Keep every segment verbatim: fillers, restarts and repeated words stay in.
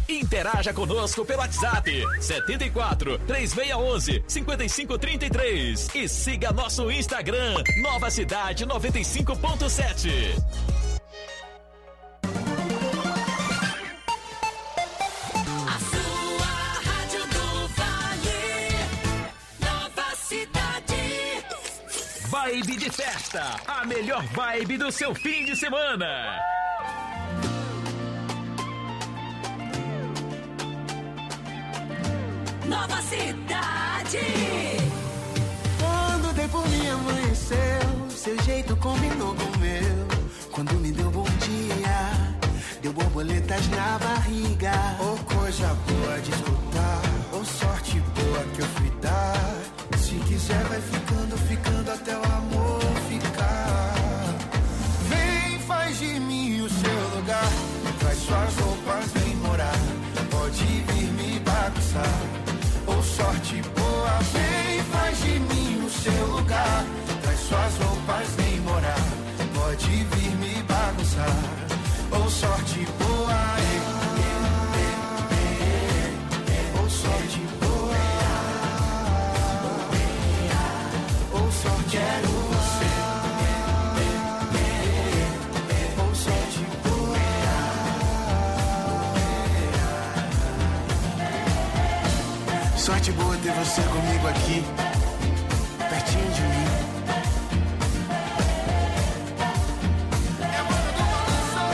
Interaja conosco pelo WhatsApp setenta e quatro, três seis um um, cinco cinco três três e siga nosso Instagram Nova Cidade noventa e cinco ponto sete. A sua Rádio do Vale, Nova Cidade. Vibe de festa, a melhor vibe do seu fim de semana. Nova Cidade. Quando o tempo me amanheceu, seu jeito combinou com o meu. Quando me deu bom dia, deu borboletas na barriga. Oh, coisa boa de escutar, oh, sorte boa que eu fui dar. Se quiser vai ficando, ficando até o amor ficar. Vem, faz de mim o seu lugar, traz suas roupas, vem morar. Pode vir me bagunçar. Oh, sorte boa, vem, faz de mim o seu lugar. Traz suas roupas, vem morar. Pode vir me bagunçar. Oh, sorte boa, eh, eh, eh, eh, eh. Oh, sorte boa. Oh, sorte quero você. Eh, eh, eh. Oh, sorte boa. Sorte boa ter você comigo aqui, pertinho de mim. É moda do balanço,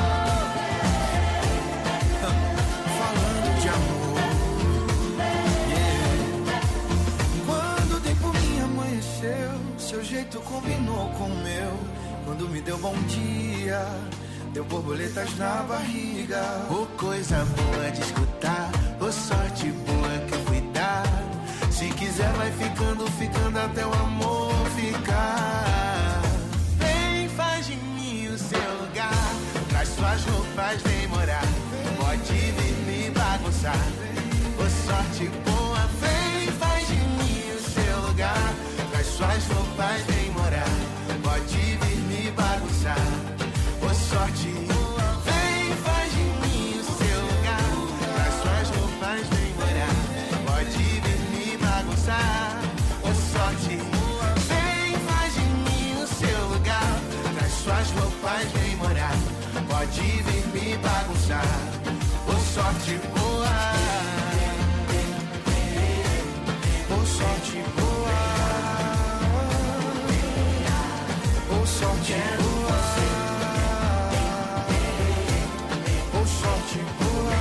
falando de amor, yeah. Quando o tempo me amanheceu, seu jeito combinou com o meu. Quando me deu bom dia, deu borboletas na barriga. Oh, coisa boa de escutar, oh, sorte boa que eu fui dar. Se quiser vai ficando, ficando até o amor ficar. Vem, faz de mim o seu lugar, traz suas roupas, vem morar. Pode vir me bagunçar. Oh, sorte boa, vem, faz de mim o seu lugar, traz suas roupas, vem morar. Pode vir me bagunçar. Oh, sorte boa, vem, faz de mim o seu lugar, traz suas roupas, vem morar. Pode vir me bagunçar. Oh, sorte boa, vem, faz de mim o seu lugar, traz suas roupas, vem morar. Pode vir me bagunçar. Oh, sorte boa. Oh, sorte boa. Oh, sorte boa. Oh, sorte boa.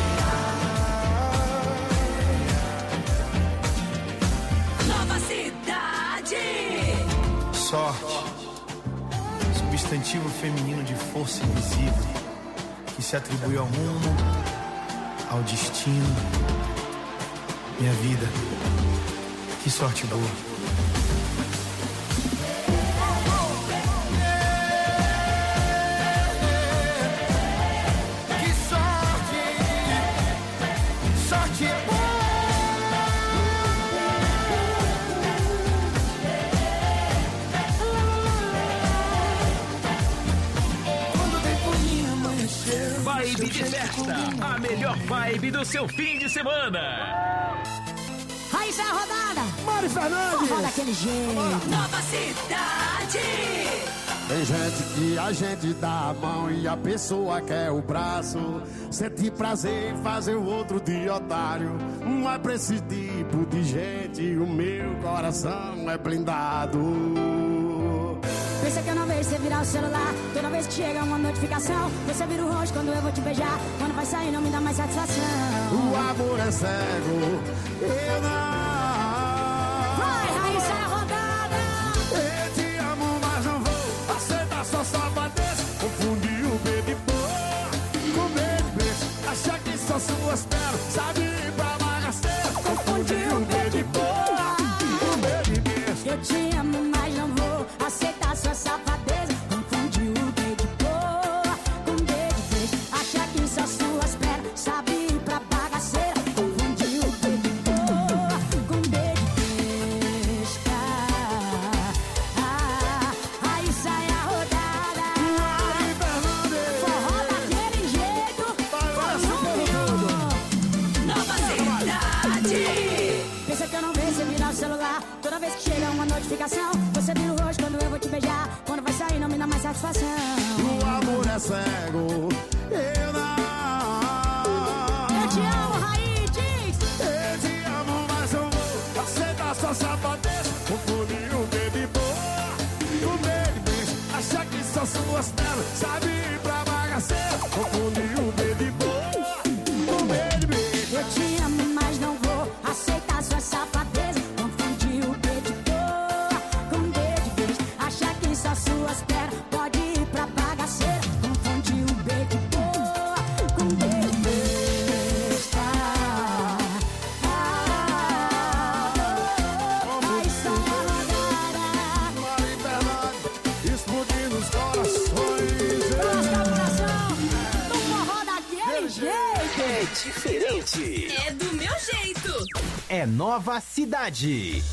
Nova Cidade. Sorte, substantivo feminino de força invisível, que se atribui ao mundo, ao destino. Minha vida, que sorte boa. Vibe de festa, a melhor vibe do seu fim de semana. Raíssa Rodada, Mari Fernandes, forró daquele jeito. Nova Cidade. Tem gente que a gente dá a mão e a pessoa quer o braço. Sente prazer em fazer o outro de otário. Não é pra esse tipo de gente, o meu coração é blindado. Pensa que eu não vejo você virar o celular. Toda vez que chega uma notificação, você vira o rosto quando eu vou te beijar. Quando vai sair não me dá mais satisfação. O amor é cego, eu não. Vai, Raíssa Rodada. Eu te amo, mas não vou aceitar sua safadeza. Confundir o beijo boa com beijo beijo. Achar que são suas pernas, sabe pra bagaceira. Confundir o beijo boa com beijo beijo. Eu te amo, mas não vou aceitar sua safadeza. Confundir o beijo boa com beijo beijo. Achar que são suas pernas, sabe pra bagaceira. Confundir o beijo boa com beijo beijo. Ah, aí sai a rodada. Forró daquele jeito. Balança o povo todo. notificação. Você vira o rosto quando eu vou te beijar. Quando vai sair não me dá mais satisfação. O amor é cego, eu não. Eu te amo, Raízes. Eu te amo, mas eu vou aceitar sua safadeza. Confundir o baby boa com baby beijo. Achar que são suas pernas, sabe ir pra bagaceira. Confundir o baby boa com baby beijo. Eu te amo, mas não vou aceitar sua safadeza. Confundir o beijo com beijo beijo. Achar que só suas pernas pode ir pra bagaceira. Confundir o beijo com beijo beijo. Aí só Uma liberdade explodindo os corações. Nossa coração no forró daquele jeito. É diferente. É do meu jeito. É Nova Cidade.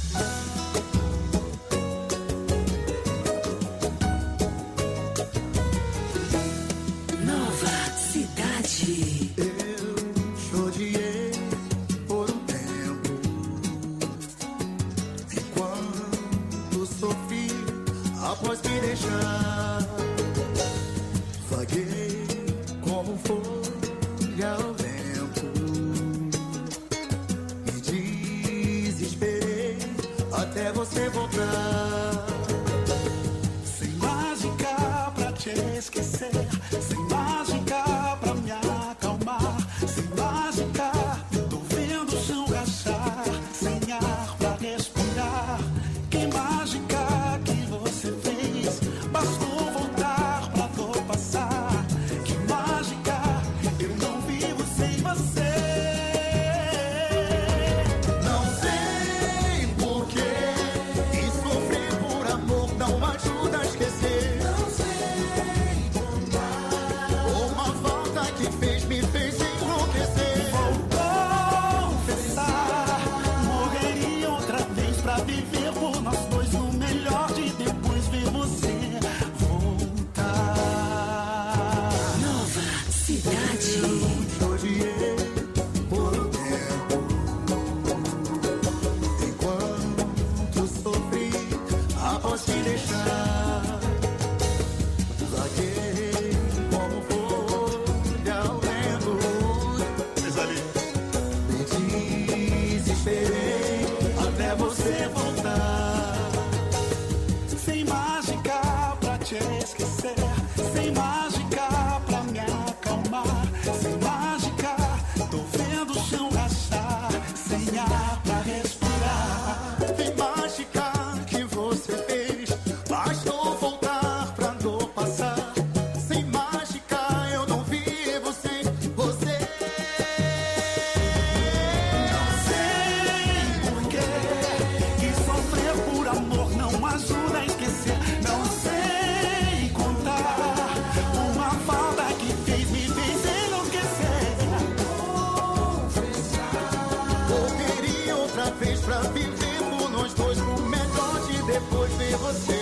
Nova Cidade. Eu te odiei por um tempo, enquanto sofri após me deixar. Vaguei como folha ao vento, me desesperei até você voltar. Sem mágica pra te esquecer, sem mágica pra me acalmar, sem mágica tô vendo o chão rachar, sem ar pra respirar. Que mágica que você fez, bastou voltar pra dor passar. Que mágica, eu não vivo sem você. Não sei porquê, e sofrer por amor não ajuda a esquecer. Não sei contar, uma falta que fez me fez enlouquecer. Vou confessar, morreria outra vez pra viver por nós dois. O melhor de depois ver você voltar. Nova Cidade. Te odiei por um tempo, enquanto sofri após te deixar. Vaguei como folha ao vento, me desesperei até você voltar. Sem mágica pra te esquecer, sem mágica pra me acalmar, sem mágica tô vendo o chão rachar, sem ar pra respirar. Tem mágica que você fez, bastou voltar pra dor passar. Sem mágica eu não vivo sem você. Não sei porquê, que sofrer por amor não ajuda a esquecer. Não sei contar, uma falta que fez me fez enlouquecer. Voltaria outra vez pra viver por nós dois, o melhor de depois ver você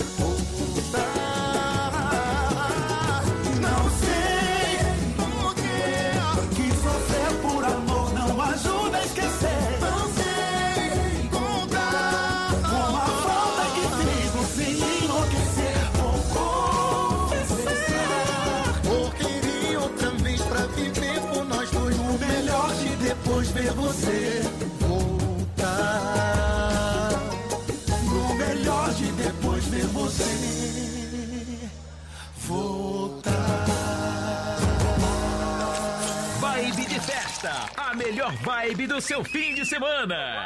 voltar. Não sei porquê, que sofrer por amor não ajuda a esquecer. Não sei contar, uma falta que fez você enlouquecer. Vou confessar, voltaria outra vez pra viver por nós dois, o melhor de depois ver você voltar. O melhor de depois ver você voltar. Vibe de festa, a melhor vibe do seu fim de semana.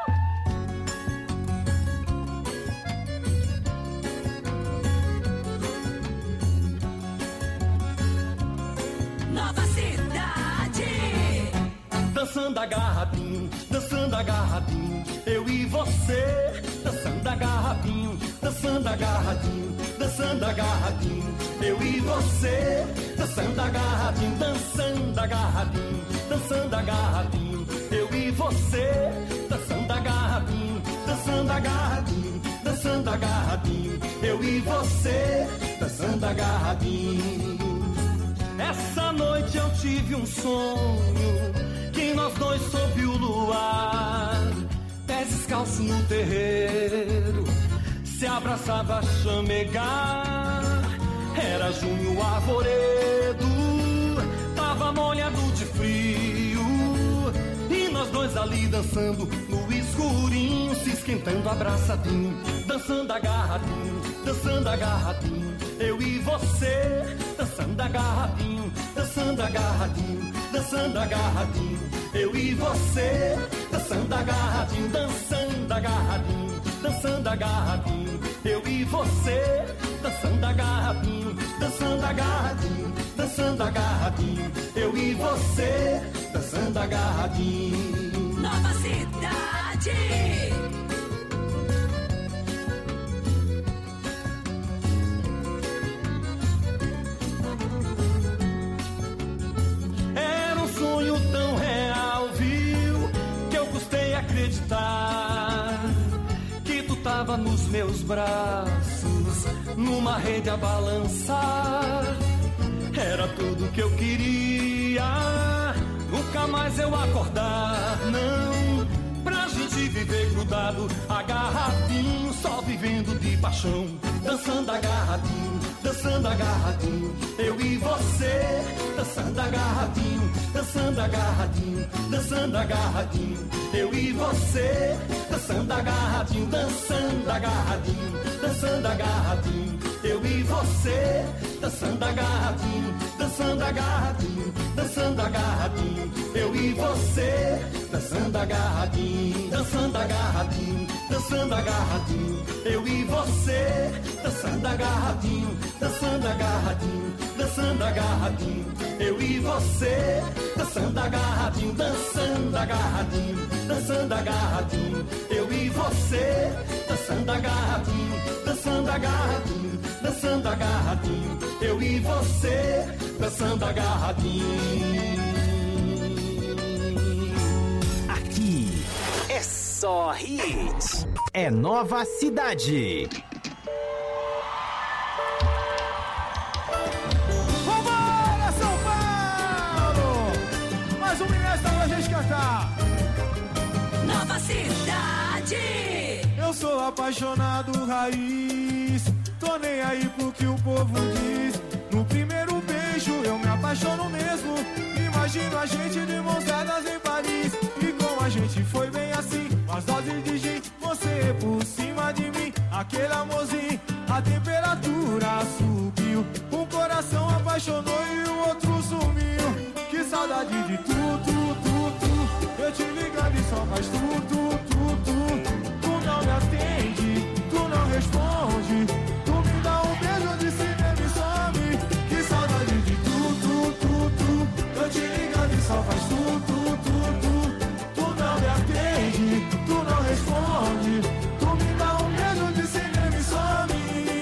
Nova Cidade. Dançando agarradinho, dançando agarradinho, eu e você. Dançando agarradinho, dançando agarradinho, dançando agarradinho, eu e você. Dançando agarradinho, dançando agarradinho, dançando agarradinho, eu e você. Dançando agarradinho, dançando agarradinho, dançando agarradinho, eu e você. Dançando agarradinho. Essa noite eu tive um sonho, que nós dois sob o luar, pés descalços no terreiro, se abraçava a chamegar. Era junho arvoredo, tava molhado de frio, e nós dois ali dançando no escurinho, se esquentando abraçadinho, dançando agarradinho, dançando agarradinho, eu e você, dançando agarradinho, dançando agarradinho, dançando agarradinho, eu e você, dançando agarradinho, dançando agarradinho, dançando agarradinho, eu e você, dançando agarradinho, dançando agarradinho, dançando agarradinho, eu e você, dançando agarradinho. Nova Cidade. Era um sonho tão real, viu, que eu custei acreditar que tu tava nos meus braços, numa rede a balançar. Era tudo que eu queria, nunca mais eu acordar, não, pra gente viver grudado, agarradinho, só vivendo de paixão, dançando agarradinho, dançando agarradinho, eu e você, dançando agarradinho, dançando agarradinho, dançando agarradinho, eu e você, dançando agarradinho, dançando agarradinho, dançando agarradinho, eu e você, dançando agarradinho, dançando agarradinho, dançando agarradinho, eu e você, dançando agarradinho, dançando agarradinho, dançando agarradinho, eu e você, dançando agarradinho, dançando agarradinho, dançando agarradinho, eu e você, dançando agarradinho, dançando agarradinho, dançando agarradinho, eu e você, dançando agarradinho, dançando agarradinho, dançando agarradinho, eu e você, dançando agarradinho. Aqui é só hits. É Nova Cidade. Vambora, São Paulo! Mais um minuto pra gente cantar. Nova Cidade. Eu sou apaixonado raiz, tô nem aí pro que o povo diz. No primeiro beijo eu me apaixono mesmo. Imagino a gente de mãos dadas em Paris, e com a gente foi bem assim. As doses de gin, você por cima de mim, aquele amorzinho, a temperatura subiu. Um coração apaixonou e o outro sumiu. Que saudade de tu, tu, tu, tu. Eu te ligando e só faz tu, tu, tu, tu. Tu não me atende, tu não responde. Tu me dá um beijo de cinema e some. Que saudade de tu, tu, tu, tu. Eu te ligando e só faz tu, tu, tu, tu. Tu não me atende, tu não responde. Tu me dá um beijo de cinema e some.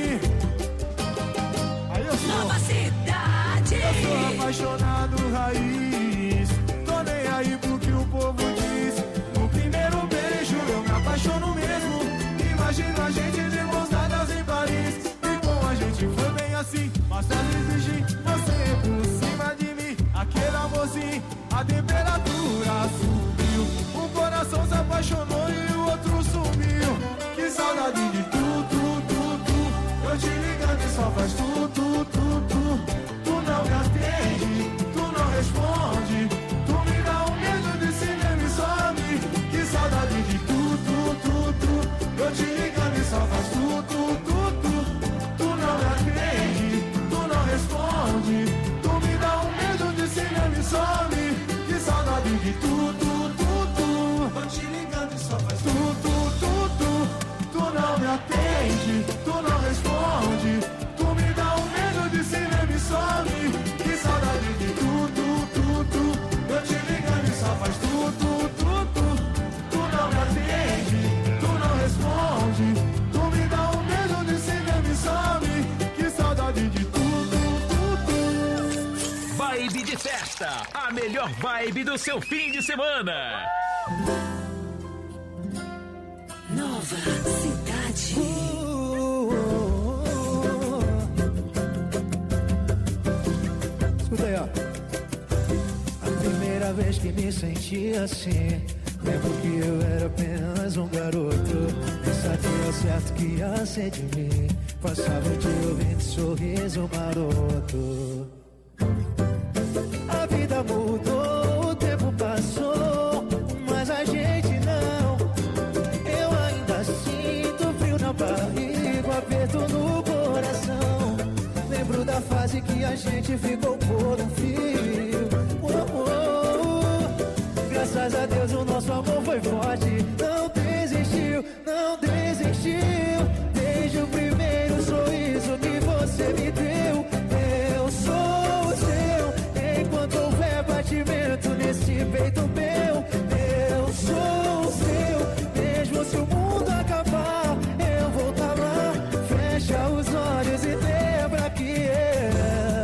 Aí eu sou, Nova Cidade. eu sou apaixonado raiz, tô nem aí pro que o povo diz. No primeiro beijo eu me apaixono mesmo. Imagino a gente de mãos dadas em Paris, e com a gente foi bem assim. Mas tá me exigindo, você por cima de mim, aquele amorzinho, a temperatura subiu. Um coração se apaixonou e o outro sumiu. Que saudade de tu, tu, tu, tu. Eu te ligando e só faz tu, tu, tu, tu. Tu não me atende, tu não responde. Tu me dá um beijo de cinema e some. Que saudade de tu, tu, tu, tu. Eu te ligando e só faz tu, tu, tu, tu. Tu não me atende, tu não responde. Tu me dá um beijo de cinema e some. Que saudade de tu, tu, tu, tu. Eu te ligando e só faz tu, tu, tu, tu. Tu não me atende, tu não responde. Tu me dá um beijo de cinema e some. Que saudade de tu, tu, tu, tu. Eu te ligando e só faz tu, tu, tu, tu. Tu não me atende, tu não responde. Tu me dá um beijo de cinema e some. Que saudade de tu, tu, tu, tu. Vibe de festa, a melhor vibe do seu fim de semana. Nova Cidade. Escuta aí, ó. A primeira vez que me senti assim, Lembro que eu era apenas um garoto, nem sabia ao certo que ia ser de mim. Passava o dia ouvindo sorriso maroto. A vida mudou, o tempo passou, mas a gente não. Eu ainda sinto frio na barriga, aperto no coração. Lembro da fase que a gente ficou por um fio. Oh, oh, oh. Graças a Deus o nosso amor foi forte. Não desistiu, não desistiu. Desde o primeiro sorriso que você me deu. Eu sou o seu, enquanto houver batimento nesse peito meu. Eu sou o seu, mesmo se o mundo acabar, eu vou estar lá. Fecha os olhos e lembra que eu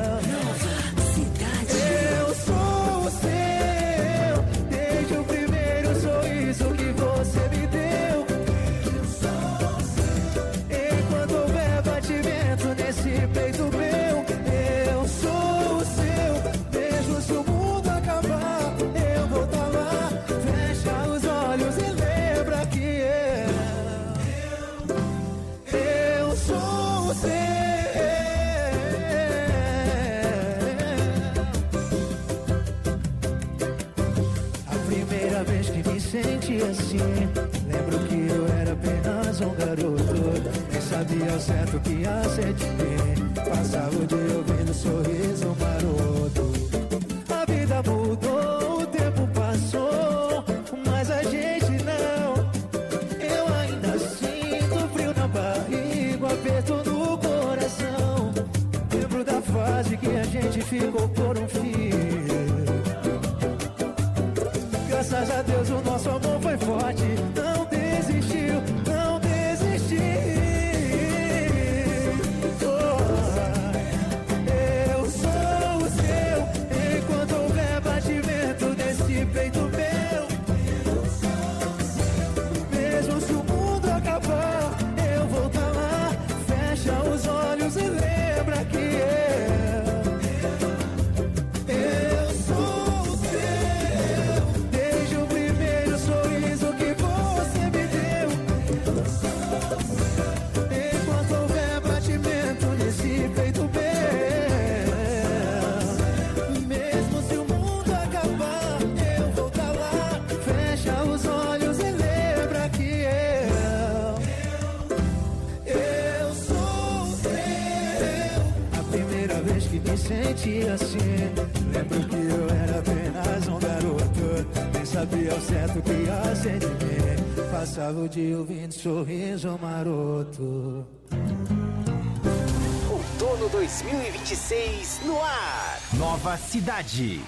Eu sou o seu, desde o primeiro sorriso que você me deu. Eu sou o seu, enquanto houver batimento nesse peito meu. Eu sou o seu, mesmo se o mundo acabar, eu vou estar lá. Fecha os olhos e lembra que eu Eu sou o seu. A primeira vez que me senti assim, lembro que eu era apenas um garoto, nem sabia ao certo o que ia ser de mim. Passava o dia ouvindo sorriso maroto. A vida mudou, o tempo passou, mas a gente não. Eu ainda sinto frio na barriga, aperto no coração. Lembro da fase que a gente ficou por um fio. Graças a Deus o nosso amor foi forte. Não desistiu, não desistiu. Oh, eu sou o seu, enquanto houver batimento nesse peito meu. Mesmo se o mundo acabar, eu vou estar lá. Fecha os olhos e lembra que eu Eu sou o seu, desde o primeiro sorriso que você me deu. Enquanto houver batimento nesse peito meu. Mesmo se o mundo acabar, eu vou estar lá. Fecha os olhos e lembra que eu Eu sou o seu. A primeira vez que me senti assim, lembro que eu era apenas um garoto, nem sabia ao certo o que ia ser de mim. Passava o dia ouvindo sorriso maroto. Outono dois mil e vinte e seis no ar. Nova Cidade.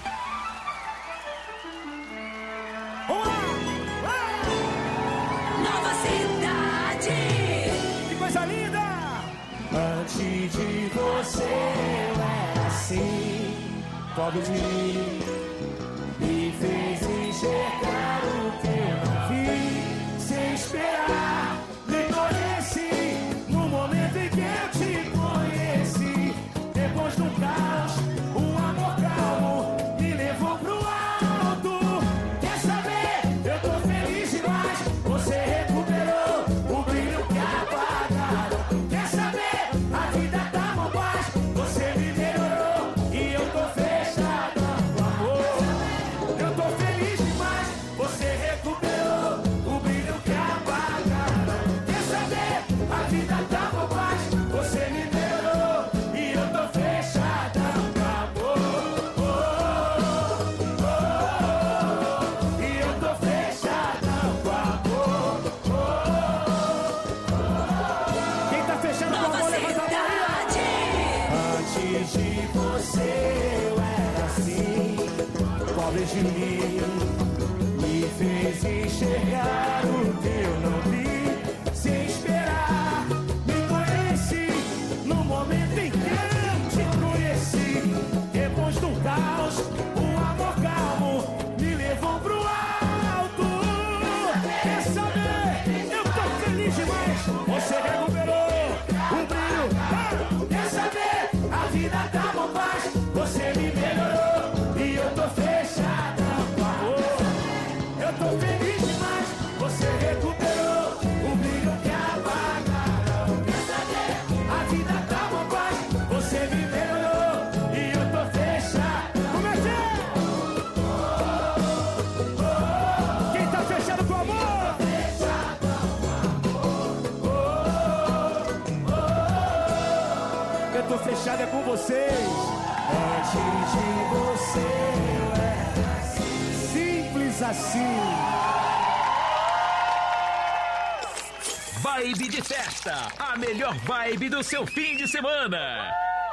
Nova Cidade. Que coisa linda! Antes de você eu era assim, pobre de mim, me fez enxergar o que eu não vi. Sem esperar, me conheci no momento em que eu te conheci. Depois do caos, um amor calmo me levou pro alto. Quer saber? Eu tô feliz demais. Você recuperou o brilho que apagaram. Quer saber? A vida tá uma paz. Você me melhorou e eu tô fechado com amor. Eu tô feliz demais. Você recuperou o brilho que apagaram. Quer saber? A vida tá uma paz. Você me melhorou e eu tô fechado com amor. Oh, oh, oh. E eu tô fechado com amor. Quem tá fechando com Nova amor, levanta a mão. Cidade. Antes de você eu era assim, pobre de mim, me fez enxergar o que eu não vi. Sem esperar, me conheci no momento em que eu te conheci. Depois do caos, um amor calmo me levou pro alto. Quer saber? Eu tô feliz demais. Você recuperou o brilho. Ah! Quer saber? A vida tá uma paz. Você me melhorou e eu tô fechada com amor. Eu tô feliz demais. vocês. Antes de você eu era assim. Simples assim. Vibe de festa, a melhor vibe do seu fim de semana.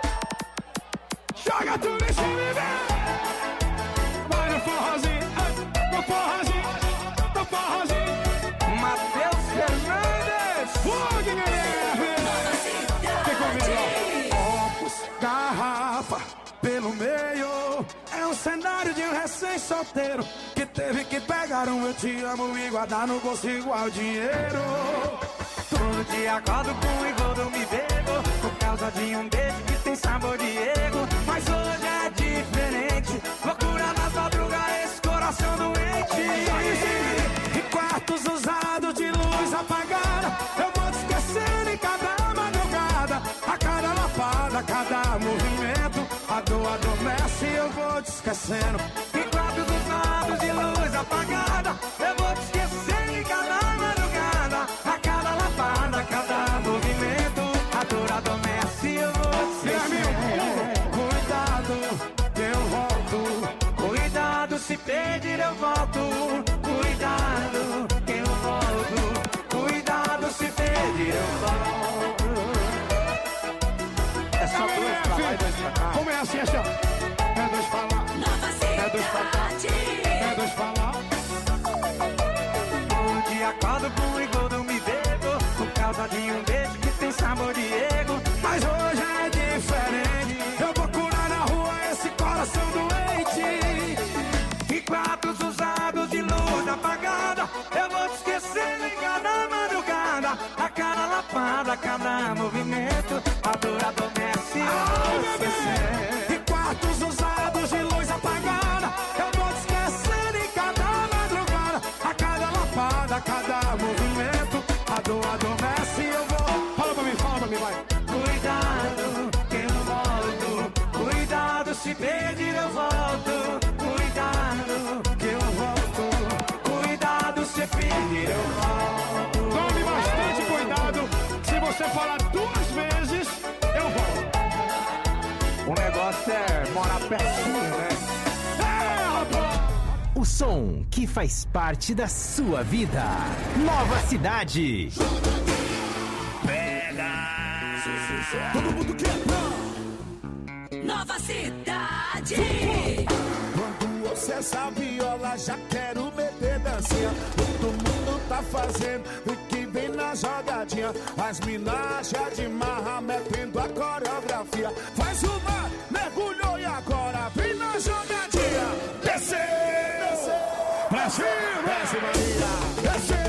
Joga tudo em cima, vem! Vai no forrozinho, no forrozinho, no forrozinho. Matheus Fernandes, fogo, Guilherme! Vem comigo, copos, garrafa, pelo meio. É um cenário de um recém-solteiro que teve que pegar um eu te amo e guardar no bolso igual dinheiro. Todo dia acordo com igual eu me bebo por causa de um beijo que tem sabor de ego. Mas hoje é diferente. Loucura nas madrugas, esse coração doente. Em quartos usados de luz apagada, eu vou te esquecendo em cada madrugada. A cada lapada, a cada movimento, a dor adormece e eu vou te esquecendo. Em quartos usados de luz apagada, eu vou te esquecendo em cada madrugada. A cada lapada, a cada movimento, a dor adormece e eu vou te esquecendo. Cuidado, que eu volto. Cuidado, se pedir eu volto. Cuidado, que eu volto. Cuidado, se pedir eu volto. É só dois pra lá e dois pra cá. Como é assim, assim, ó? É dois pra lá, é dois pra cá, é dois pra lá. Um dia acordo com igual eu me bebo por causa de um beijo que tem sabor de ego. Mas hoje é diferente. Eu vou curar na rua esse coração doente. Em quartos usados de luz apagada, eu vou te esquecendo em cada madrugada. A cada lapada, a cada movimento, a dor adormece e eu vou te esquecendo. Em quartos usados de luz apagada, eu vou te esquecendo em cada madrugada. A cada lapada, a cada movimento, a dor adormece e eu vou. Fala pra mim, fala pra mim, vai. Cuidado, que eu volto. Cuidado, se pedir eu volto. Cuidado, que eu volto. Cuidado, se pedir eu volto. Tome bastante cuidado. Se você falar duas vezes, eu volto. O negócio é morar pertinho, né? É, rapaz! O som que faz parte da sua vida. Nova Cidade. Todo mundo quer. Nova Cidade. Quando ouço essa viola, já quero meter dancinha. Todo mundo tá fazendo o que vem na jogadinha. As minas já de marra, metendo a coreografia. Faz uma, mergulhou e agora vem na jogadinha. Desceu, desceu, pra cima, desce Maria, desceu.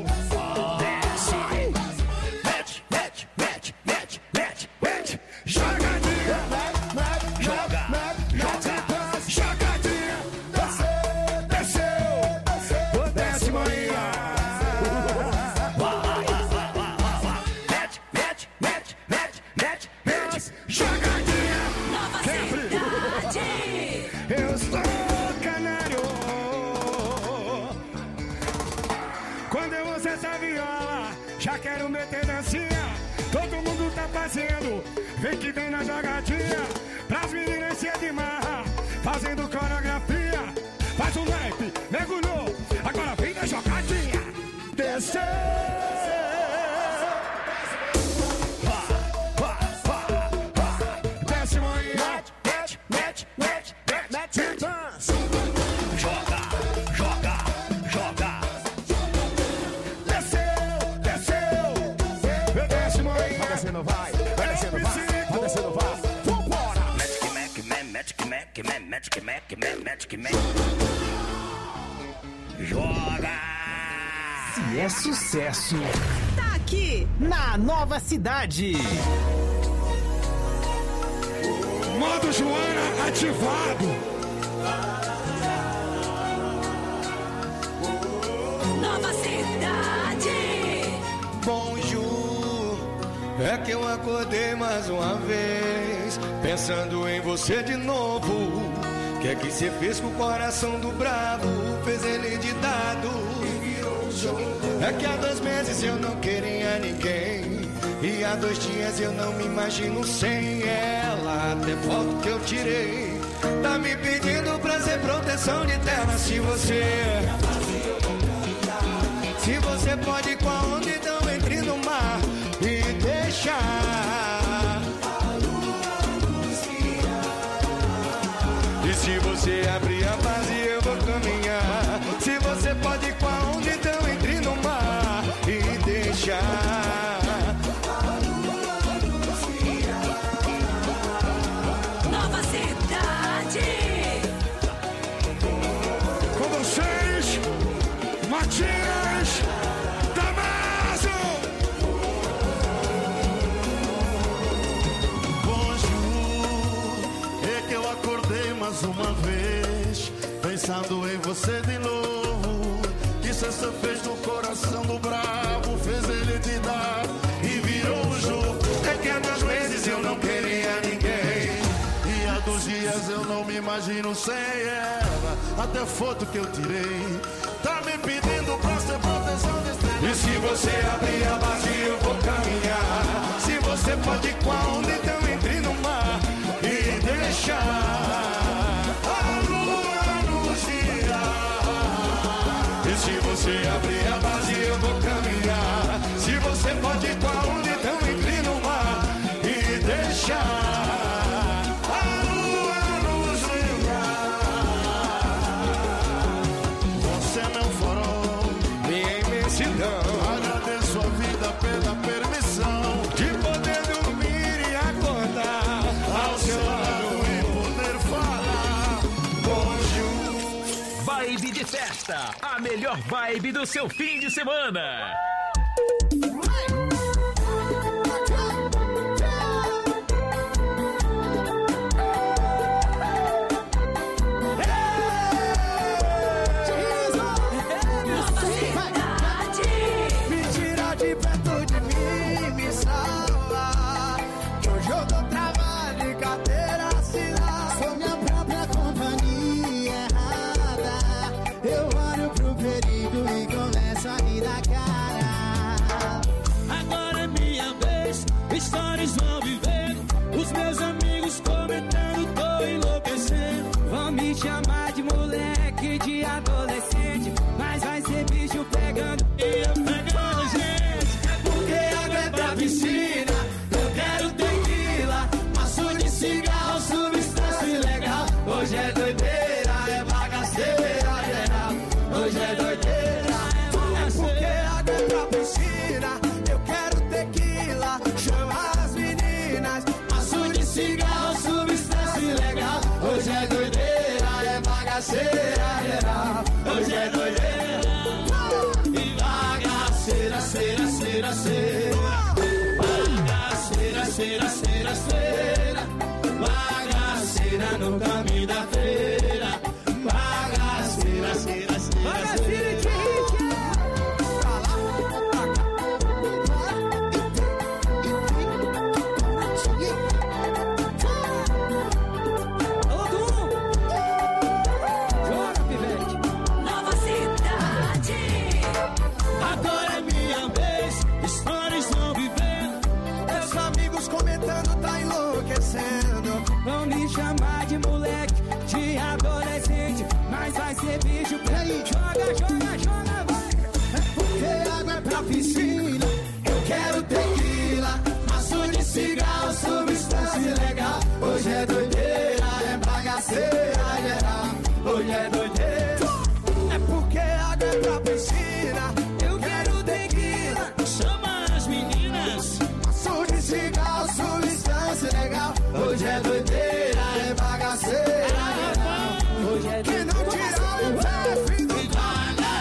Já quero meter dancinha, todo mundo tá fazendo. Vem que vem na jogadinha, pras meninas cheia de marra, fazendo coreografia. Faz um naipe, mergulhou, agora vem na jogadinha. Desceu. Desce, mãe. Mete, mete, mete, mete, mete, dança. Joga, joga, joga. Vai descendo, vai, vai descendo, vai, vai descendo, vai. Vambora! Magic Mac, man, Magic Mac, man, Magic Mac, man, Magic Mac. Joga! Se é sucesso, Tá aqui na Nova Cidade. Modo Joana ativado. Nova Cidade. Bonjour. É que eu acordei mais uma vez, pensando em você de novo. O que é que você fez com o coração do bravo? Fez ele de dado e virou um jogo. É que há dois meses eu não queria ninguém. E há dois dias eu não me imagino sem ela. Até foto que eu tirei tá me pedindo pra ser proteção de terra. Se você Se você pode ir com a onda, então entre no mar e deixa E se você abrir a base eu vou caminhar. Se você pode ir com a onda, então entre no mar e deixa Nova Cidade. Com vocês, Matias Damaso. Bonjour, é que eu acordei mais uma vez, pensando em você de novo. Que você fez no coração do bravo, fez ele te dar e virou o jogo. É que há dois meses eu não queria ninguém. E há dois dias eu não me imagino sem ela. Até foto que eu tirei tá me pedindo pra ser proteção desse. E se você abrir a base eu vou caminhar. Se você pode ir com a onda, então entre no mar e deixa a lua anunciar. E se você abrir a base eu vou caminhar. Se você pode ir com a onda, então entre no mar e deixa a lua anunciar. Você não farol, Minha imensidão, agradeço a vida pela permissão de poder dormir e acordar ao seu lado e poder falar. Bonjour. Vibe de festa, a melhor vibe do seu fim de semana. Nova Cidade. Me tira de perto de mim, me salva. Que hoje eu dou trabalho e carteira assinada. Sou minha própria companhia errada. Eu olho pro perigo e começo a rir da cara. Agora é minha vez, histórias vão vivendo. Os meus amigos comentando, tô enlouquecendo. Vão me chamar de moleque, de adolescente, mas vai ser bicho pegando E eu pegando gente, Porque água é pra piscina, eu quero tequila. Maço de cigarro, substância ilegal. Hoje é doideira, é bagaceira geral. Hoje é doideira, é bagaceira. Porque água é pra piscina, eu quero tequila. Chama as meninas. Maço de cigarro, substância ilegal. Hoje é doideira, é bagaceira geral. Hoje é doideira e bagaceira, cera, cera, cera. Bagaceira, cera, cera, cera. Bagaceira no caminho da feira. Bagaceira, cera, cera, cera. Alô, Dum! Joga, pivete! Nova Cidade. agora é minha vez, histórias vão vivendo. Meus amigos comentando, tá enlouquecendo. Vão me chamar de moleque, de adolescente, mas vai ser bicho pra aí. Joga, joga, joga, vai! Porque água é pra piscina, eu quero tequila. Maço de cigarro, substância ilegal. Hoje é doideira, é bagaceira geral. Hoje é doideira. É porque água é pra piscina, eu quero tequila. Chama as meninas, Maço de cigarro, substância ilegal. Hoje é doideira, é bagaceira geral. Hoje é que não tirar o pé, fim do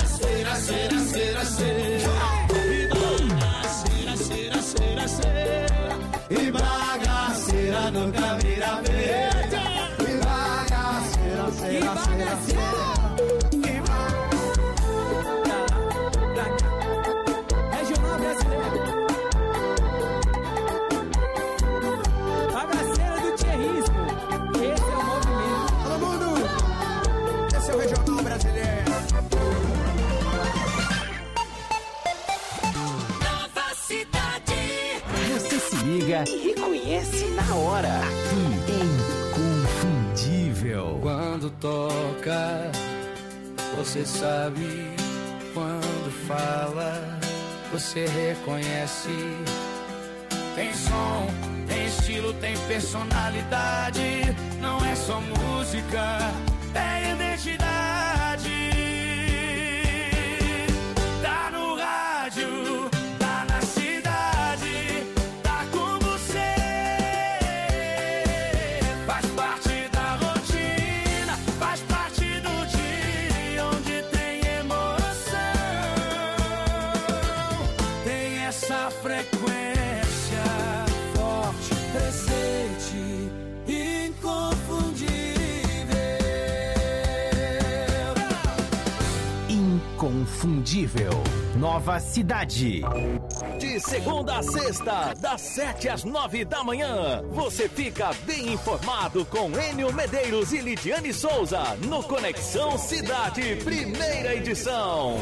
reconhece na hora. Aqui é Inconfundível. Quando toca, você sabe. Quando fala, você reconhece. Tem som, tem estilo, tem personalidade. Não é só música, é identidade. Tá no rádio, tá na cidade, tá com você. Faz parte da rotina, faz parte do dia onde tem emoção. Tem essa frequência forte, presente, inconfundível. Inconfundível. Nova Cidade. De segunda a sexta, das sete às nove da manhã, você fica bem informado com Enio Medeiros e Lidiane Souza no Conexão Cidade, primeira edição.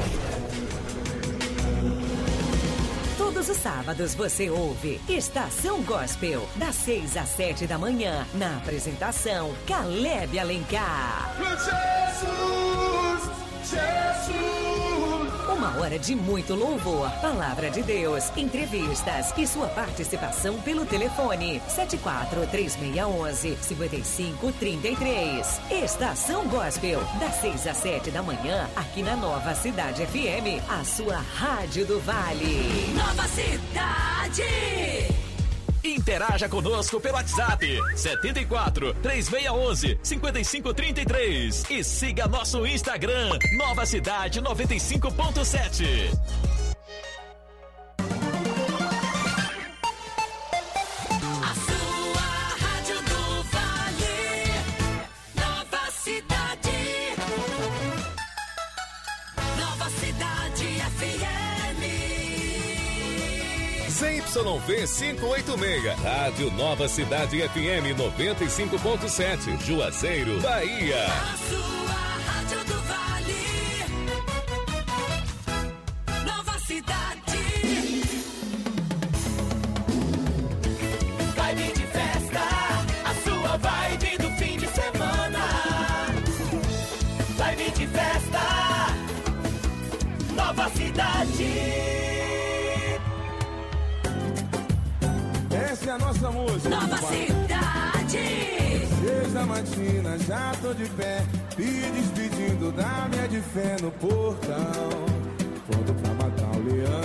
Todos os sábados você ouve Estação Gospel, das seis às sete da manhã, na apresentação Caleb Alencar. Jesus, Jesus. Uma hora de muito louvor, palavra de Deus, entrevistas e sua participação pelo telefone sete quatro três seis um um cinco cinco três três. Estação Gospel, das seis às sete da manhã, aqui na Nova Cidade F M, a sua rádio do Vale. Nova Cidade. Interaja conosco pelo WhatsApp sete quatro três seis um um cinco cinco três três e siga nosso Instagram Nova Cidade noventa e cinco ponto sete. A sua rádio do Vale. Nova Cidade. Nova Cidade F M. Z Y V quinhentos e oitenta e seis, Rádio Nova Cidade F M noventa e cinco ponto sete, Juazeiro, Bahia. A sua rádio do Vale. Nova Cidade. Vibe de festa, a sua vibe do fim de semana. Vibe de festa, Nova Cidade. Essa é a nossa música. Nova Cidade. Seis da matina, já tô de pé, me despedindo da minha de fé no portão. Pronto pra matar o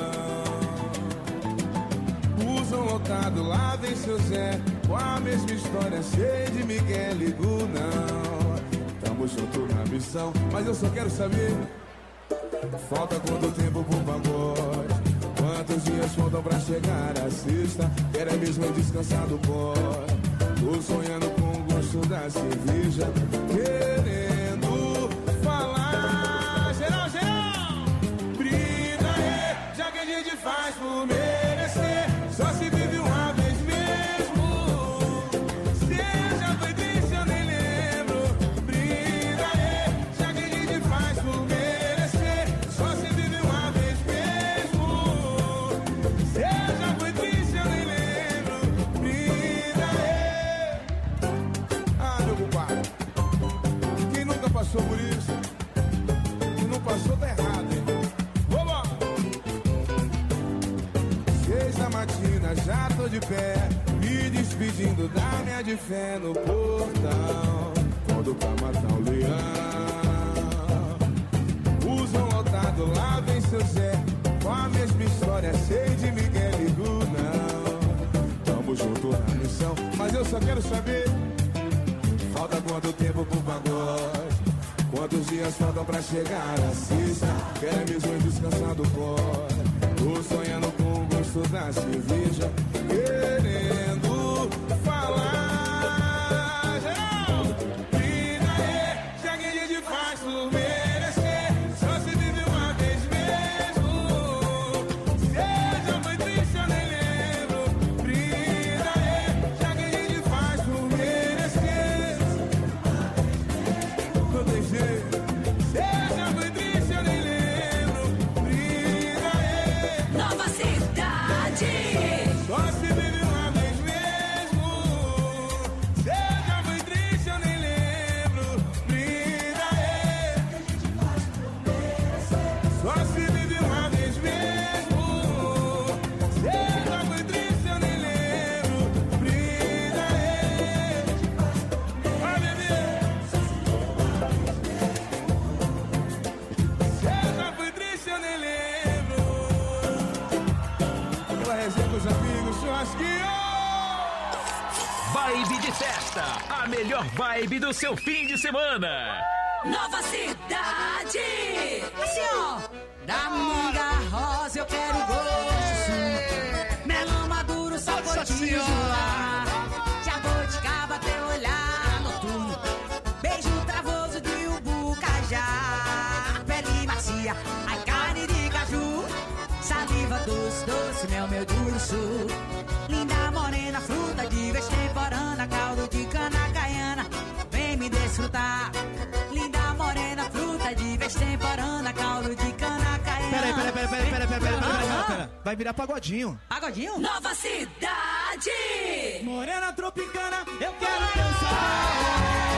leão. Usam lotado, lá vem seu Zé, com a mesma história, cheio de Miguel e Gunão. Tamo junto na missão, mas eu só quero saber, falta quanto tempo pro pagode? Quantos dias faltam pra chegar a sexta? Quero é mesmo descansar do pó. Tô sonhando com o gosto da cerveja, querendo falar. Geral, geral! Brinda aí, já que a gente faz por merecer. Só se vive uma vez mesmo. Seja foi triste, eu nem lembro. Brinda aí, já que a gente faz por merecer. Só se vive uma vez mesmo. Seja foi triste, eu nem lembro. Brinda aí. Ah, meu compadre, quem nunca passou por isso? Quem não passou tá errado, hein? Vamos! Seis da matina, já tô de pé, me despedindo da minha de fé no portão. Quando pra matar o leão. Usam lotado, lá vem seu Zé, com a mesma história, cheio de Miguel e Gunão. Tamo junto na missão, mas eu só quero saber, falta quanto tempo pro pagode? Quantos dias faltam pra chegar a sexta? Quero mesmo descansar do pó. Tô sonhando com o gosto da cerveja, querendo falar. Geral, brinda aí, já que a gente faz por merecer. Só se vive uma vez mesmo. Seja foi triste, eu nem lembro. Brinda aí, já que a gente faz por merecer. Não tem jeito. Seja foi triste, eu nem lembro. Brinda aí. Nova Cidade. Só se vive uma vez Vibe de festa, a melhor vibe do seu fim de semana. Nova Cidade. Assim, ó. Da manga rosa eu quero gosto. Melão maduro, sapotinho. Jabuticaba, teu olhar noturno. Beijo travoso de ubu, cajá. Pele macia, ai carne de caju. Saliva doce, doce, mel, meu urso. Linda morena, fruta de vez temporana. Caldo de cana caiana, vem me desfrutar. Linda morena, fruta de vez temporana. Caldo de cana caiana. Peraí, peraí, peraí, peraí, peraí, peraí, peraí, Ah, peraí, peraí. Vai virar pagodinho. Pagodinho? Nova Cidade. Morena tropicana, eu quero teu sabor.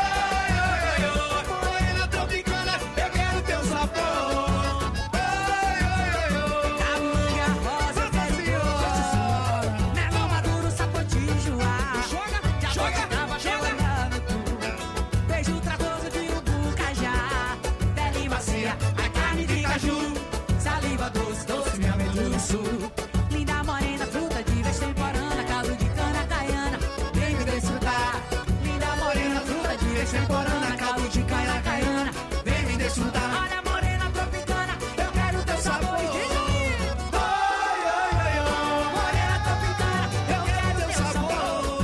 Morena tropicana, eu quero teu sabor. Da manga rosa eu quero gosto. Melão maduro, sapotinho, joá. Joga, joga, Tava olhando tu. Beijo travoso de ubu, cajá. Pele macia, a carne de caju. Saliva doce, doce, meu meduço. Linda morena, fruta de vez temporana. Caldo de cana caiana, vem me desfrutar. Linda morena, fruta de vez temporana. Caldo de cana caiana, vem me desfrutar. Olha morena tropicana, eu quero teu sabor. E diz aí. Morena tropicana, eu quero teu sabor.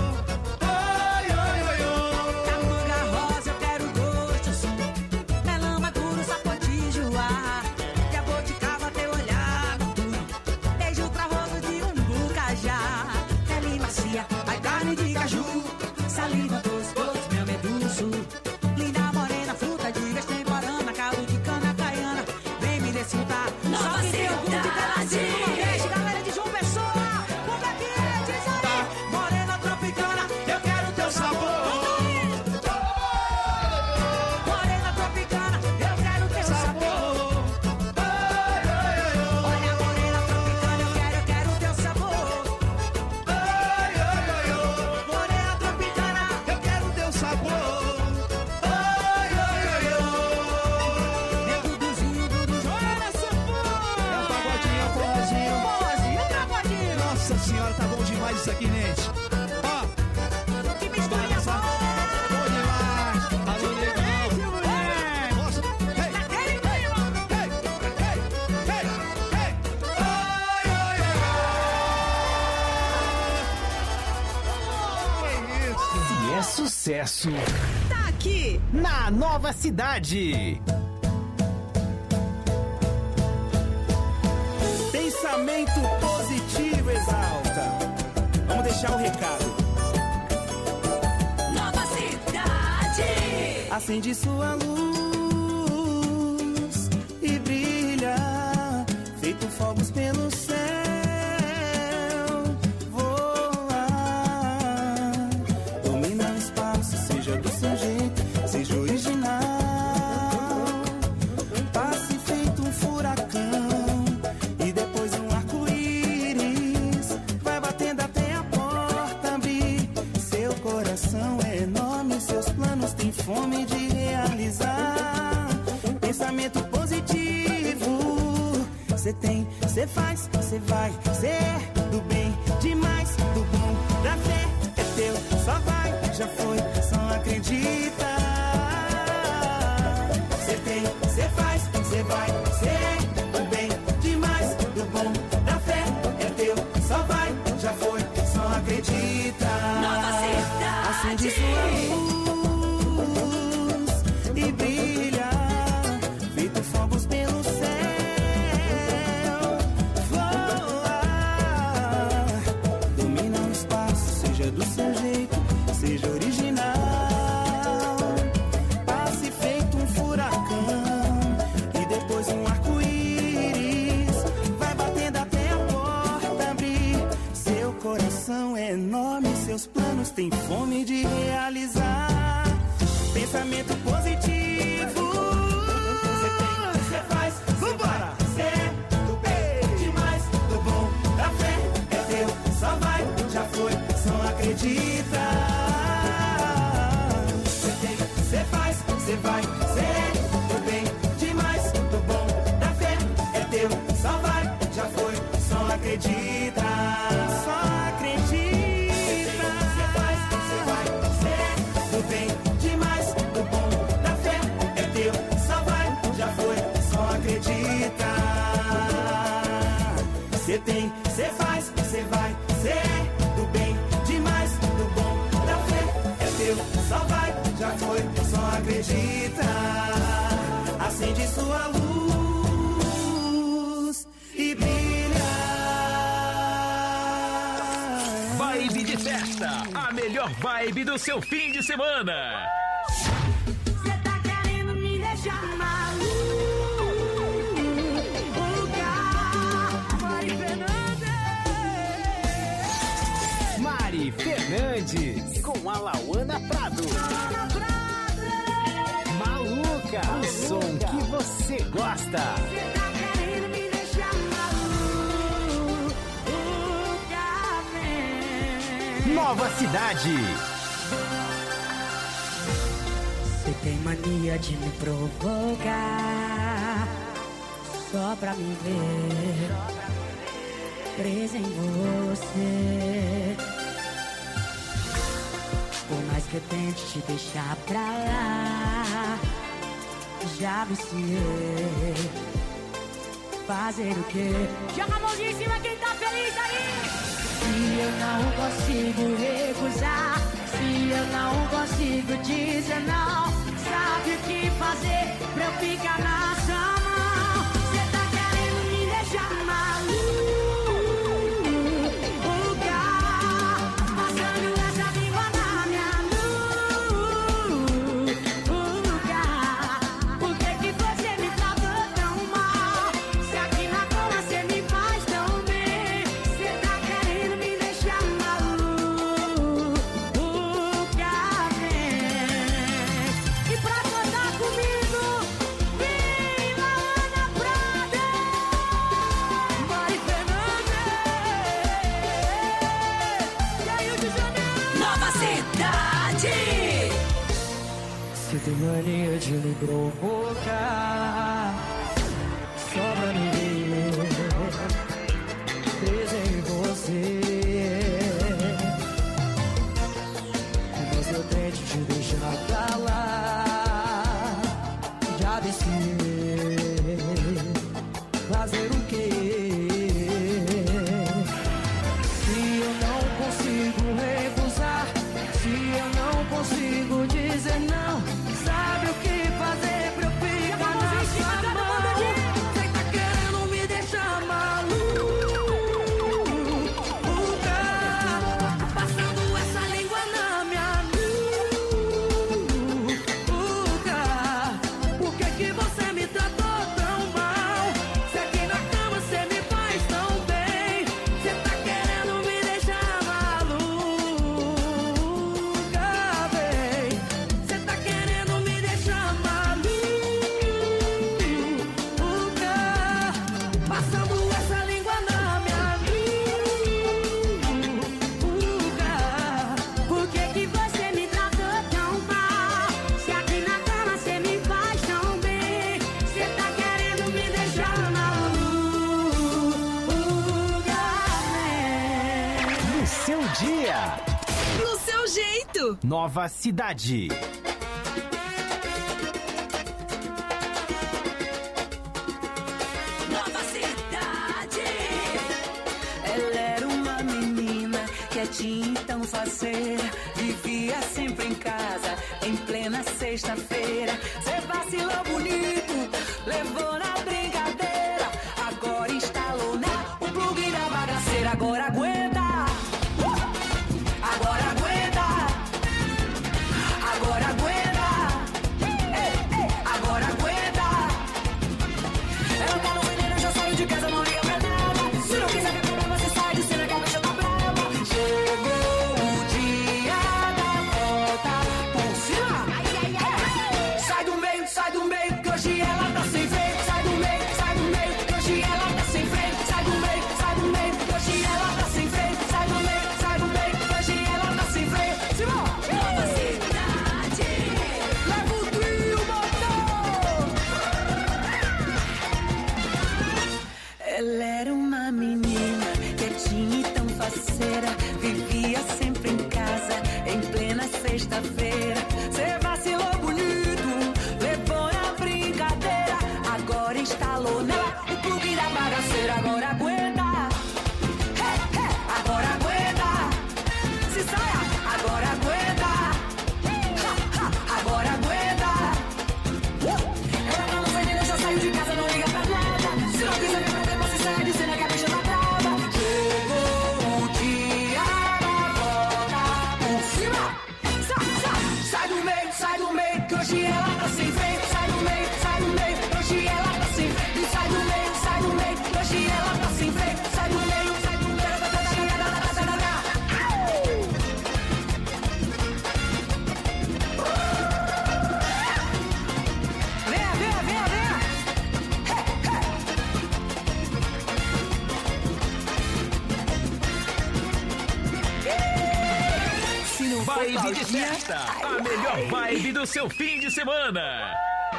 Da manga rosa eu quero gosto, som. Melão maduro, sapotinho, joá. Jabuticaba, teu olhar noturno. Beijo travoso de umbu, cajá. Pele macia, ai carne de caju. Saliva doce, doce, meu meduço. Linda morena, fruta de vez temporana. Caldo de cana caiana, vem me desfrutar. Nova Só que tem orgulho de Cidade. Brasil, Nordeste, galera de João Pessoa. Como é que é? Diz aí. Morena tropicana, eu quero teu sabor. Morena tropicana, eu quero teu sabor. Olha, morena tropicana, eu quero, eu quero teu sabor. Morena tropicana, Eu quero teu sabor. meu Duduzinho, Dudu. Olha essa porra. É um pagodinho, é um forrozinho. Porrazinho, é pagodinho. Nossa senhora, tá bom demais isso aqui, gente. Ó, Que misturinha boa. bom demais. Alô, negão. Moleque. Nossa, hey, Daquele clima. hey, hey, hey, hey. Ai, ai, ai. Que isso? Se é sucesso Tá aqui. na Nova Cidade. Pensamento positivo exalta. Vamos deixar o recado. Nova Cidade. Acende sua luz e brilha, feito fogos pelo céu. Voa, domina o espaço, seja do seu jeito, seja original. Passe feito um furacão e depois um arco-íris. Vai batendo até a porta abrir. Seu coração é enorme, seus planos têm fome de realizar. Pensamento positivo, cê tem, cê faz, cê vai ser do bem demais, do bom, da fé é teu, só vai, já foi, só acredita. Cê tem, cê faz, cê vai ser do bem demais, do bom, da fé é teu, só vai, já foi, só acredita. Nova Cidade. Acende sua luz e brilha, feito fogos pelo céu. Voa, domina o espaço, seja do seu jeito, seja original. Passe feito um furacão e depois um arco-íris. Vai batendo até a porta abrir. Seu coração é enorme, seus planos têm fome de realizar. Pensamento positivo, você tem, você faz, você vai ser do bem demais, do bom, da fé é teu, só vai, já foi, só acredita. Você tem, você faz, você vai ser do bem demais, do bom, da fé é teu, só vai, já foi, só acredita. Só acredita. Você faz, Cê tem, cê faz, cê vai, cê é do bem, demais, do bom, da fé. É teu, só vai, já foi, só acredita. Acende sua luz e brilha. Vibe de festa, a melhor vibe do seu fim de semana. Cê tá querendo me deixar maluca. Mari Fernandes. Mari Fernandes com a Lauana Prado. Maluca, o som que você gosta. Cê tá querendo me deixar maluca, vem. Nova Cidade. Você tem mania de me provocar só pra me ver presa em você. Por mais que eu tente te deixar pra lá, já viciei. Fazer o quê? Joga a mãozinha em cima quem tá feliz aí. Se eu não consigo recusar, se eu não consigo dizer não, sabe o que fazer pra eu ficar na sua mão? Cê tá querendo me deixar maluca, passando essa língua na minha nuca. Por que que você me tratou tão mal? Se aqui na cama cê me faz tão bem. Cê tá querendo me deixar maluca, vem. E pra cantar comigo, vem Lauana Prado, Mari Fernandes e aí o de Janeiro. Nova Cidade. Você tem mania de me provocar só pra me ver presa em você. Mas eu tento te deixar pra lá, já desci. Fazer o quê? Se eu não consigo recusar, se eu não consigo dizer não, sabe o que fazer pra eu ficar na sua mão? Cê tá querendo me deixar maluca, passando essa língua na minha nuca. Por que que você me tratou tão mal? Se aqui na cama cê me faz tão bem. Cê tá querendo me deixar maluca, bem. Cê tá querendo me deixar maluca, passando essa língua na minha nuca. Por que que você me tratou tão mal? Se aqui na cama cê me faz tão bem. Cê tá querendo me deixar maluca, bem. No seu dia. No seu jeito. Nova Cidade. Nova Cidade. Ela era uma menina quietinha, tão faceira, vivia sempre em casa, em plena sexta-feira. Cê vacilou bonito, levou na brincadeira, agora instalou na o plug da bagaceira. Agora aguenta, agora aguenta, agora aguenta, ei, ei, agora aguenta. Ela tá no veneno, já saiu de casa, não liga pra nada. Se não quiser ver problema, você sai de cena que a bicha tá brava. Chegou o dia da volta por cima. Sai do meio, sai do meio, que hoje ela tá sem ver. saia. Agora aguenta. Agora aguenta. Ela não sai nem já saiu de casa, não liga pra nada. Se não quiser ver problema, se sai dizendo que a bicha tá brava. Chegou o dia da volta por cima. Sai, sai, sai do meio, sai do meio, que hoje ela tá sem freio. Sai do meio, sai do meio, que hoje ela tá sem freio. E sai do meio, sai do meio, que hoje ela tá sem freio. Sai do meio, sai do meio, Vibe de festa, a melhor vibe do seu fim de semana.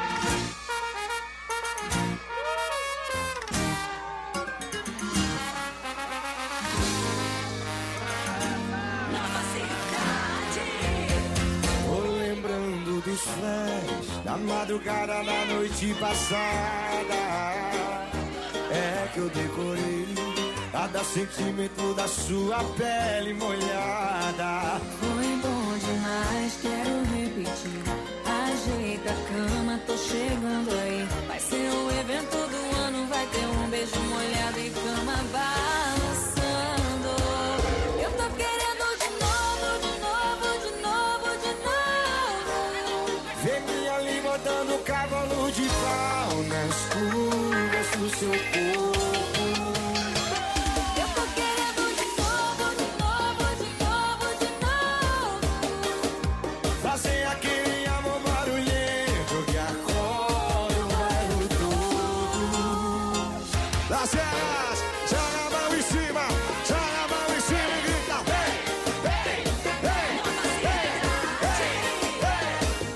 Nova Cidade. Tô lembrando dos flash da madrugada da noite passada. É que eu decorei cada sentimento da sua pele molhada. Foi bom demais, quero repetir. Ajeita a cama, tô chegando aí. Vai ser o evento do ano, vai ter um beijo molhado e cama balançando. Eu tô querendo de novo, de novo, de novo, de novo. Vê minha língua dando cavalo de pau nas curvas do seu corpo. Fazer aquele amor barulhento que acorda o bairro todo. Las Vegas, joga a mão em cima, joga a mão em cima e grita: hey, hey, hey, hey, hey,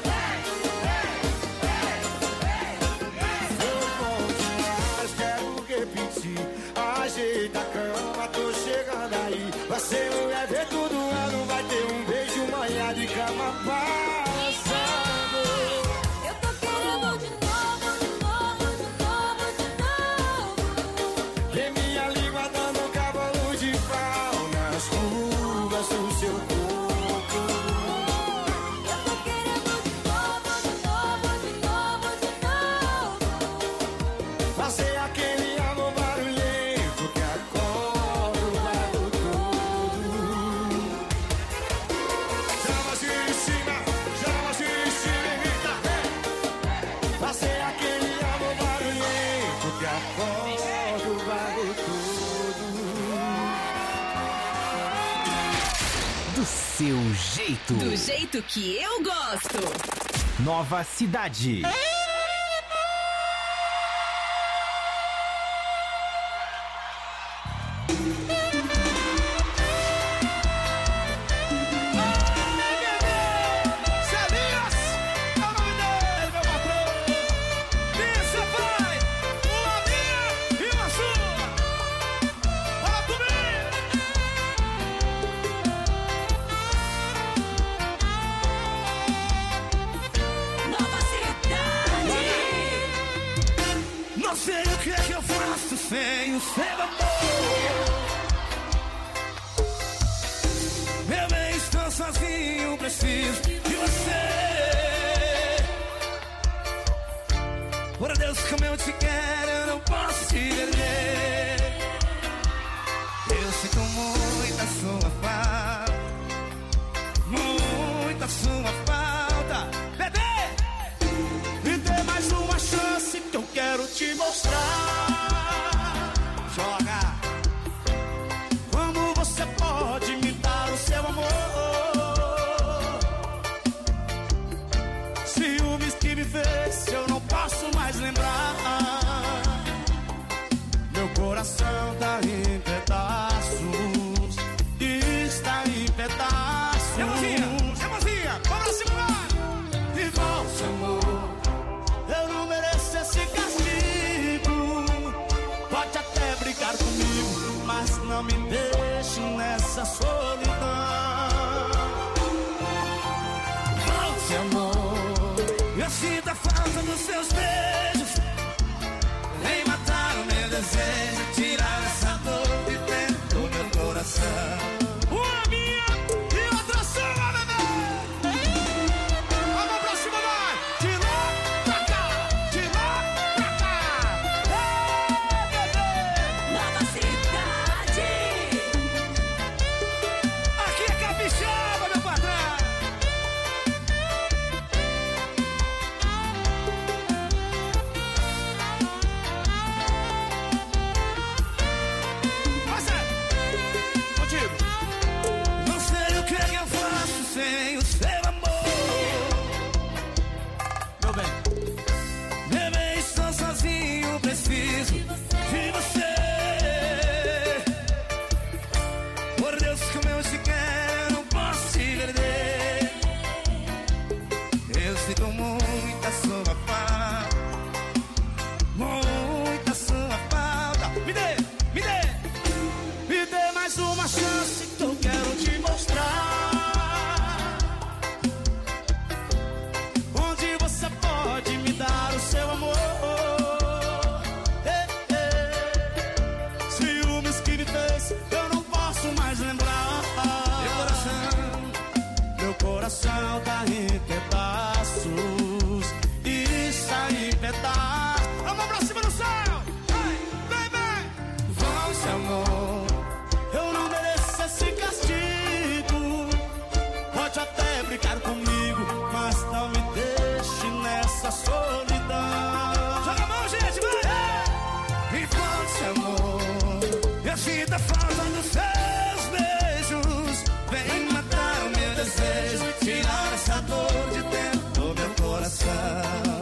hey, hey. Foi bom demais, quero repetir. Ajeita a cama, tô chegando aí. Vai ser o evento do ano, vai ter um beijo molhado e cama passando. Eu tô querendo de novo, de novo, de novo, de novo. Vê minha língua dando cavalo de pau nas curvas do seu corpo. Eu tô querendo de novo, de novo, de novo, de novo. Fazer aquele amor barulhento que acorda o bairro todo. Chama assim em cima, chama assim em cima e grita: hey. Fazer aquele amor barulhento que acorda o bairro todo. Do seu jeito. Do jeito que eu gosto. Nova Cidade. Sabias? É o nome dele, meu patrão. Isso vai, uma minha e uma sua. Fala comigo. Nova Cidade. Não sei o que é que eu faço sem o seu amor. Meu bem, estou sozinho, preciso de você. Por Deus, como eu te quero, eu não posso te perder. Eu sinto muita sua falta, muita sua falta. Bebê, me dê mais uma chance que eu quero te mostrar. Joga. Como você pode me dar o seu amor? Ciúmes que me fez, eu não posso mais lembrar. Meu coração tá em pedaços, está em pedaços. Gemozinha, Gemozinha, vamos simular. E volte, amor, eu não mereço esse castigo. Pode até brigar comigo, mas não me deixe nessa solidão. Volte, amor, eu sinto a falta dos seus beijos. Vem matar o meu desejo, tirar essa dor de dentro do meu coração. Uma minha e sinto a falta dos seus beijos. Vem matar o meu desejo, tirar essa dor de dentro do meu coração.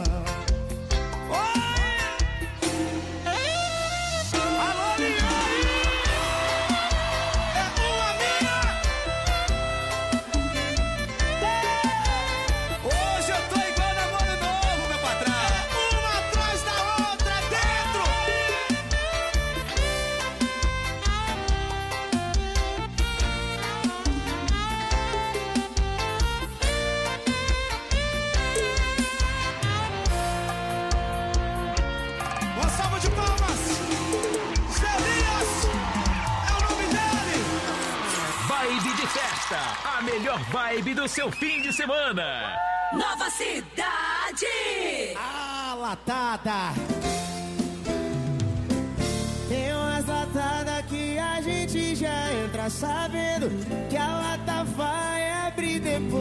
A melhor vibe do seu fim de semana. Nova Cidade. Ah, latada. Tem umas latadas que a gente já entra sabendo que a lata vai abrir depois.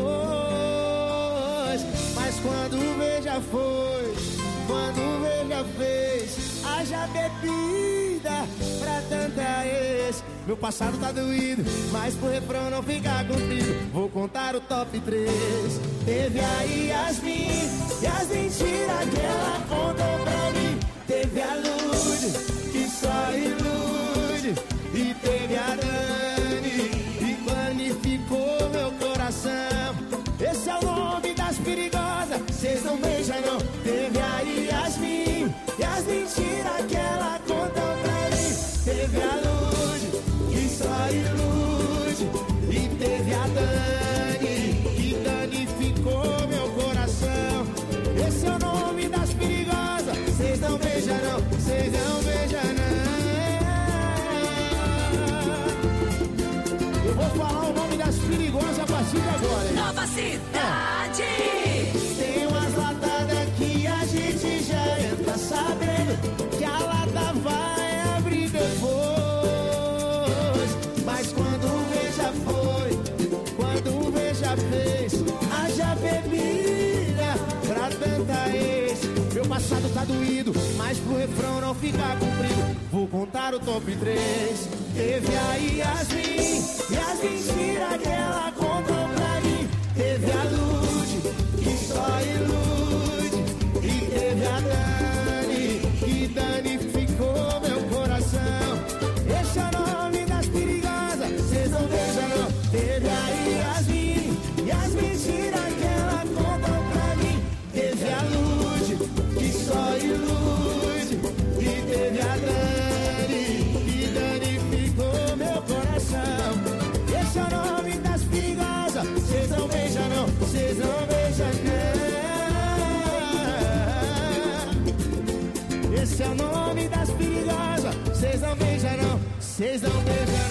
Mas quando vê já foi, quando vê já fez, haja bebida pra tanta ex. Meu passado tá doído, mas pro refrão não ficar comprido, vou contar o top três. Teve a Yasmin, e as mentiras que ela contou pra mim. Teve a Lud, que só ilude. E teve a Dani, e planificou meu coração. Esse é o nome das perigosas, cês não beijam não. Teve a Yasmin, e as mentiras que ela contou pra mim. Teve a Lud, que só ilude. E teve a Dani, que danificou meu coração. Esse é o nome das perigosas, cês não beijam não, cês não beijam não. Eu vou falar o nome das perigosas a partir de agora, hein? Nova Cidade. É. Tem umas latadas que a gente já entra sabendo que a lata vai abrir depois. Mas quando vê já foi, quando vê já fez, haja bebida pra tanta ex. Meu passado tá doído, mas pro refrão não ficar comprido, vou contar o top três. Teve a Yasmin, e as mentiras que ela contou pra mim. Teve a Lud, que só ilude. E teve a Dani, que danificou meu coração. Esse é o nome das perigosas, cês não beijam não. Teve a Yasmin, e as mentiras que ela contou pra mim. Teve a Lud, que só ilude. E teve a Dani, que danificou meu coração. Esse é o nome das perigosas, cês não beijam não, cês não beijam não. Esse é o nome das perigosas, cês não beijam não, cês não beijam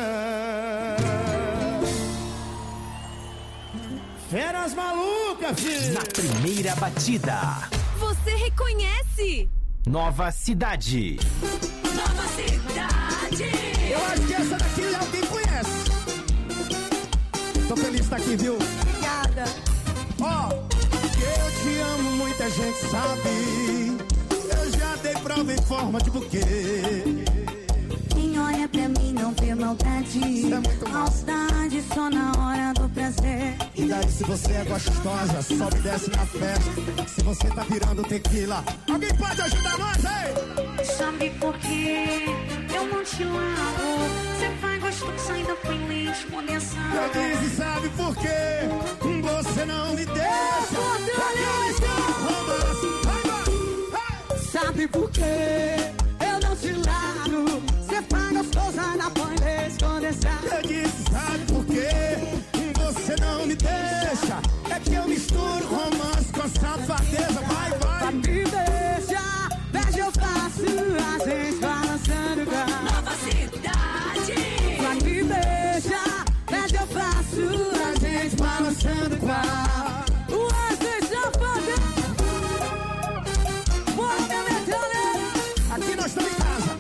não. Feras malucas, filho! Na primeira batida. Você reconhece? Nova Cidade. Nova Cidade. Eu acho que essa daqui alguém conhece. Tô feliz de estar aqui, viu? Obrigada. Ó, oh, eu te amo, muita gente sabe. Eu já dei prova em forma de buquê. Quem olha pra mim não vê maldade. É maldade só na hora do prazer. E daí se você é gostosa, sobe e desce na festa. Se você tá virando tequila, alguém pode ajudar nós, ei? Sabe por quê? Eu não te largo. Você vai gostoso ainda feliz, condensado. Eu disse, sabe por quê? Você não me deixa. Sabe por quê? Eu não te largo. Você faz gostosa na feliz, condensado. Eu disse, sabe por quê? Você não me deixa. É que eu misturo romance com safadeza. Vai, vai. Vai me deixa, beija eu faço, a gente balançando o carro. Nova Cidade. Vai me deixa, beija eu faço, a gente balançando o carro. O Wesley Safadão. Bora, minha metade. Aqui nós estamos em casa.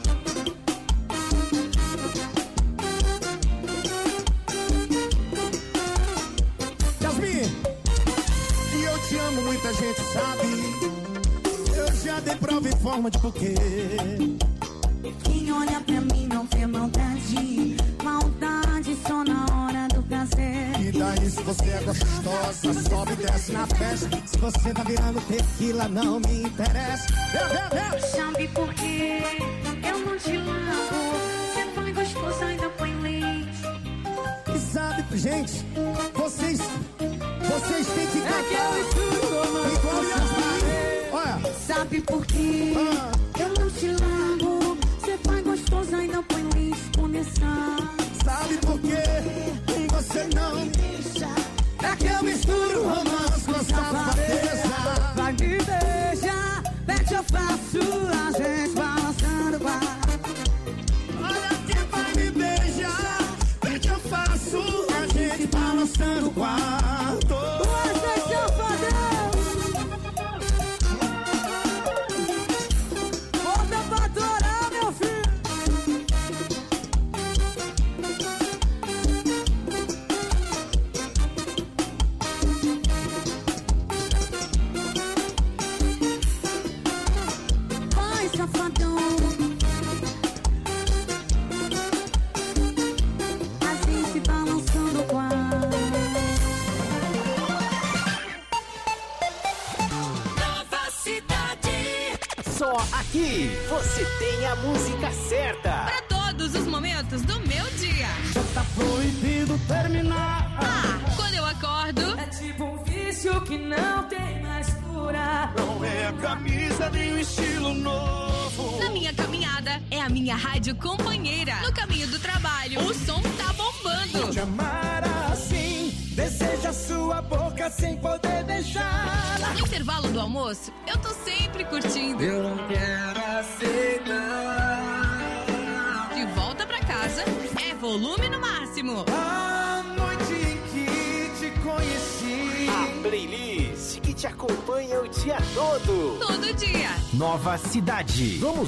Yasmin, e eu te amo, muita gente sabe. Eu já dei prova em forma de buquê. Quem olha pra mim não vê maldade. Maldade só na hora do prazer. E daí se você é gostosa, sobe e desce na festa. Se você tá virando tequila, não me interessa. Vem, vem, vem. Sabe por quê? Eu não te lavo. Você foi gostoso, ainda põe leite. E sabe, gente, vocês, vocês têm que cantar igual vocês. Olha. Sabe por quê? Ah. Eu não te lavo. Você foi gostoso, ainda põe leite condensado. Sabe por quê? Você não me deixa. É que eu misturo romance com safadeza. Vai me beijar, pede eu faço, a gente balançando o quarto. Olha quem vai me beijar, pede eu faço, a gente balançando o quarto. Você safadão. Bota pra adorar, meu filho. Safadão, assim se balançando com a Nova Cidade. Só aqui você tem a música certa. Para todos os momentos do meu dia. Já tá proibido terminar. Ah, quando eu acordo. É tipo um vício que não tem mais cura. Não é a camisa nem o estilo novo. Na minha caminhada, é a minha rádio companheira. No caminho do trabalho, o som tá bombando. Te amar assim, deseja sua boca sem poder deixá-la. No intervalo do almoço, eu tô sempre curtindo. Eu não quero aceitar. De volta pra casa, é volume no máximo. A noite em que te conheci. A playlist que te acompanha o dia todo. Todo dia. Nova Cidade. Vamos